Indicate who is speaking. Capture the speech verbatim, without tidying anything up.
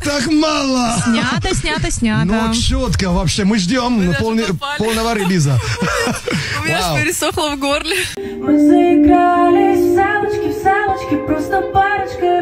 Speaker 1: так мало.
Speaker 2: Снято, снято, снято.
Speaker 1: Ну, четко вообще. Мы ждем полный, полного релиза.
Speaker 3: У меня аж пересохло в горле.
Speaker 4: Мы заигрались в салочки, в салочки, просто парочка.